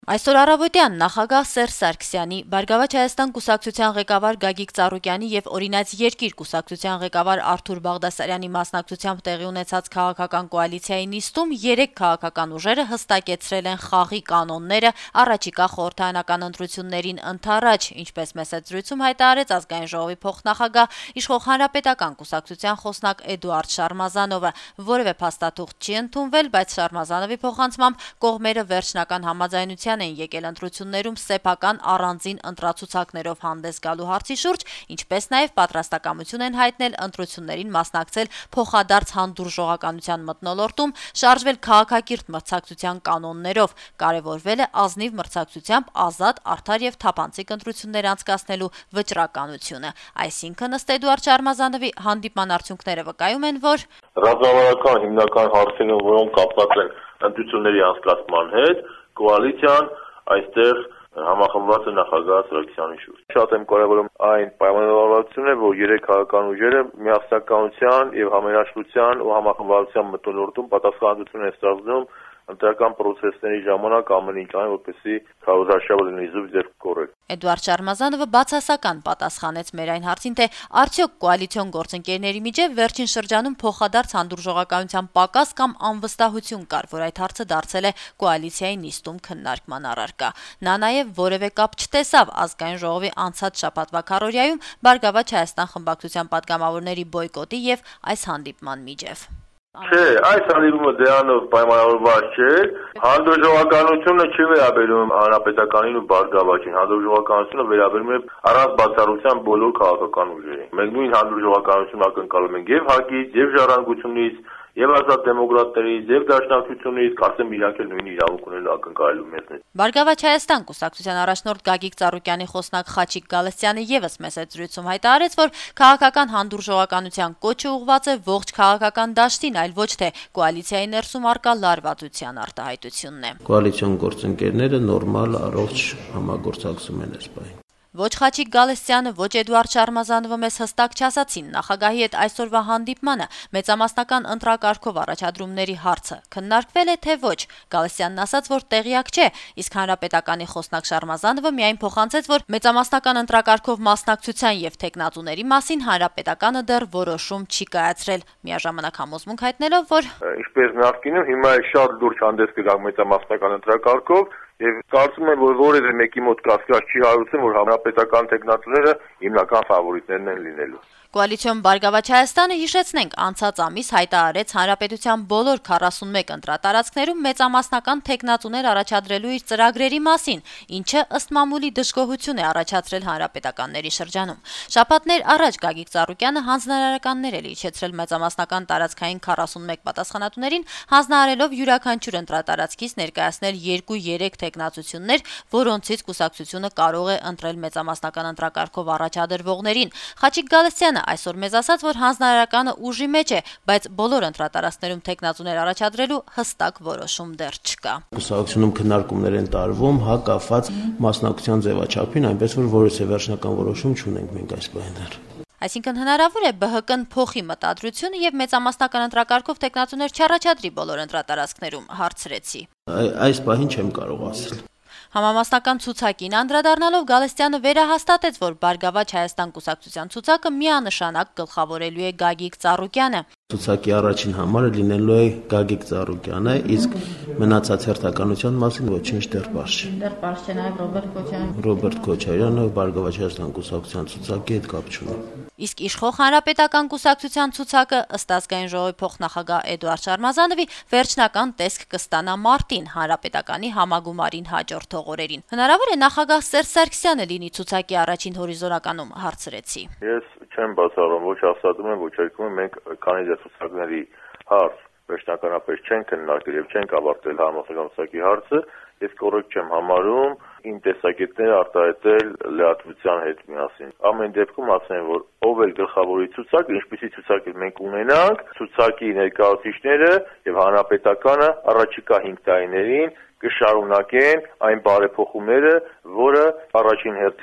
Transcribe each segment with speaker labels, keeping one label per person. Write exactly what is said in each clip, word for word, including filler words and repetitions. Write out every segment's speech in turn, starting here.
Speaker 1: Այսօր առավոտյան նախագահ Սերժ Սարգսյանի, Բարգավաճ Հայաստան կուսակցության ղեկավար Գագիկ Ծառուկյանի եւ Օրինաց երկիր կուսակցության ղեկավար Արթուր Բաղդասարյանի մասնակցությամբ տեղի ունեցած քաղաքական կոալիցիայի նիստում երեք քաղաքական ուժերը հստակեցրել են խաղի կանոնները առաջիկա խորհրդարանական ընտրություններին ընդառաջ, ինչպես մեսեջրույցում հայտարարեց Ազգային ժողովի փոխնախագահ Իշխող Հանրապետական կուսակցության խոսնակ Էդուարդ Շարմազանովը, որևէ փաստաթուղթ չի ընդունվել, բայց Շարմազանովի փոխանցմամբ կողմերը վերջնական համաձայնության են եկել ընտրություններում սեփական առանձին ընտրացուցակներով հանդես գալու հարցի շուրջ, ինչպես նաև պատրաստակամություն են հայտնել ընտրություններին մասնակցել փոխադարձ հանդուրժողականության մթնոլորտում, շարժվել քաղաքակիրթ մրցակցության կանոններով, կարևորվել է ազնիվ մրցակցությամբ ազատ, արդար եւ թափանցիկ ընտրություններ անցկացնելու վճռականությունը։ Այսինքն, ըստ Էդուարդ Շարմազանովի, հանդիպման արդյունքները վկայում են, որ
Speaker 2: ռազմավարական հիմնական հարցերով, որոնք կապված են ընտրությունների անցկացման հետ, կոալիցիան այստեղ համախմբված է նախագահ Սարգսյանի շուրջ։ Շատ եմ կարևորում այն պայմանավորվածությունը, որ երեք քաղաքական ուժերը միասնականության եւ համերաշխության ու համախմբվածության մթնոլորտում պատասխանատվություն են ստանձնում ընտրական պրոցեսների ժամանակ ամեն ինչ ան, որպեսզի քարոզարշավը լինի զուգ եւ կոռեկտ։
Speaker 1: Էդուարդ Շարմազանովը բացասական պատասխանեց մեր այն հարցին, թե արդյոք կոալիցիոն գործընկերների միջև վերջին շրջանում փոխադարձ հանդուրժողականության պակաս կամ անվստահություն կար, որ այդ հարցը դարձել է կոալիցիայի նիստում քննարկման առարկա։ Նա նաև որևէ կապ չտեսավ Ազգային ժողովի անցած շաբաթվա քարոզարշավում Բարգավաճ Հայաստան խմբակցության պատգամավորների բոյկոտի եւ այս հանդիպման միջև։
Speaker 2: Չէ, այս հանդիպումը դրանով պայմանավորված չէ, հանդուրժողականությունը չի վերաբերում Հանրապետականին ու Բարգավաճին, հանդուրժողականությունը վերաբերում է առանց բացառության բոլոր քաղաքական ուժերին։ Մենք նույն հանդուրժողականություն ակնկալում ենք եւ ՀԱԿ-ից, եւ Ժառանգությունից, եւ ազատ դեմոկրատներից, եւ Դաշնակցությունից, կարծեմ իրանք էլ նույն իրավունք ունեն ակնկալելու մեզ։
Speaker 1: Բարգավաճ Հայաստան կուսակցության առաջնորդ Գագիկ Ծառուկյանի խոսնակ Խաչիկ Գալստյանը եւս մեսեջրույցում հայտարարեց, որ քաղաքական հանդուրժողականության կոչը ուղղված է ողջ քաղաքական դաշտին, այլ ոչ թե կոալիցիայի ներսում արկա լարվածության արտահայտությունն է։
Speaker 3: Կոալիցիոն գործընկերները նորմալ առողջ համագործակցում են այս պահին։
Speaker 1: Ոչ Խաչիկ Գալստյանը, ոչ Էդուարդ Շարմազանովը մեզ հստակ չասացին նախագահի հետ այսօրվա հանդիպմանը մեծամասնական ընտրակարգով առաջադրումների հարցը քննարկվել է թե ոչ։ Գալստյանն ասաց, որ տեղյակ չէ, իսկ Հանրապետականի խոսնակ Շարմազանովը միայն փոխանցեց, որ մեծամասնական ընտրակարգով մասնակցության եւ տեխնատուների մասին Հանրապետականը դեռ որոշում չի կայացրել, միաժամանակ համոզմունք հայտնելով, որ
Speaker 2: ինչպես նախկինում հիմա շատ լուրջ հանդես կգանք մեծամասնական ընտրակարգով եւ կարծում եմ, որ որևէ մեկի մոտ կասկած չի հարուցում, որ հանրապետական տեխնատուները հիմնական ֆավորիտներն են լինելու։
Speaker 1: Կոալիցիոն Բարգավաճ Հայաստանը, հիշեցնենք, անցած ամիս հայտարարեց հանրապետության բոլոր քառասունմեկ ընտրատարածքներում մեծամասնական տեխնատուներ առաջադրելու իր ծրագրերի մասին, ինչը ըստ մամուլի դժգոհություն է առաջացրել հանրապետականների շրջանում։ Շաբաթներ առաջ Գագիկ Ծառուկյանը հանձնարարականներ էր իջեցրել մեծամասնական տարածքային քառասունմեկ պատասխանատուներին, հանձնարարելով յուրաքանչյուր ընտրատարածքից ներկայացնել երկու-երեք տեխնատություններ, որոնցից կուսակցությունը կարող է ընտրել մեծամասնական ընտրակարգով առաջադրվողներին։ Խաչիկ Գալստյանը այսօր մեզ ասաց, որ հանձնարարականը ուժի մեջ է, բայց բոլոր ընտրատարածքներում տեխնատուներ առաջադրելու հստակ որոշում դեռ չկա։
Speaker 3: Կուսակցությունում քննարկումներ են տարվում, հա կապված մասնակցության ձևաչափին, այնպես որ որևէ վերջնական որոշում չունենք մենք այս պահին դեռ։
Speaker 1: Այսինքն հնարավոր է ԲՀԿ-ն փոխի մտադրությունը եւ մեծամասնական ընտրակարգով տեխնատուներ չառաջադրի բոլոր ընտրատարածքներում, հարցրեցի։
Speaker 3: Այս պահին չեմ կարող ասել։
Speaker 1: Համամասնական ցուցակին անդրադառնալով Գալստյանը վերահաստատեց, որ Բարգավաճ Հայաստան կուսակցության ցուցակը միանշանակ գլխավորելու է Գագիկ Ծառուկյանը։
Speaker 3: Ցուցակի առաջին համարը լինելու է Գագիկ Ծառուկյանը, իսկ մնացած հերթականության մասին ոչինչ դեռ պարզ չէ։
Speaker 1: Դեռ պարզ չէ նաև Ռոբերտ Քոչարյանը։
Speaker 3: Ռոբերտ Քոչարյանը Բարգավաճ Հայաստան կուսակցության ցուցակի հետ կապ չունի։
Speaker 1: Իսկ իշխող Հանրապետական կուսակցության ցուցակը ըստ Ազգային ժողովի փոխնախագահ Էդուարդ Շարմազանովի վերջնական տեսք կստանա մարտին Հանրապետականի համագումարին հաջորդող օրերին։ Հնարավոր է նախագահ Սերժ Սարգսյանը լինի ցուցակի առաջին հորիզոնականում, հարցրեցի։
Speaker 2: Ես չեմ բացառում, ոչ հաստատում եմ, ոչ երկում եմ, մենք քանի դեռ ցուցակների հարց վերջնականապես չեն քննարկել եւ չենք ավարտել համախոսական ցուցակի հարցը, ես կոռեկտ չեմ համարում իմ տեսակետները արտահայտել լրատվության հետ միասին։ Ամեն դեպքում ասեմ, որ ով էլ գլխավորի ցուցակը, ինչպեսի ցուցակ մենք ունենանք, ցուցակի ներկայացուցիչները եւ հանրապետականը առաջիկա հինգ տարիներին կշարունակեն այն բարեփոխումները, որը առաջին հերթին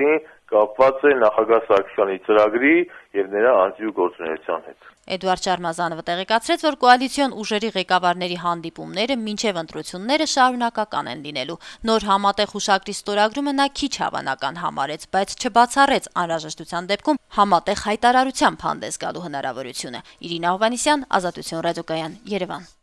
Speaker 2: կապված է նախագահ Սարգսյանի ծրագրի եւ նրա անձի ու գործունեության հետ։
Speaker 1: Էդուարդ Շարմազանովը տեղեկացրեց, որ կոալիցիոն ուժերի ղեկավարների հանդիպումները մինչև ընտրությունները շարունակական են լինելու։ Նոր համատեղ հուշագրի ստորագրումը նա քիչ հավանական համարեց, բայց չբացառեց անհրաժեշտության դեպքում համատեղ հայտարարությամբ հանդես գալու հնարավորությունը։ Իրինա Հովհաննիսյան, Ազատություն ռադիոկայան, Երևան։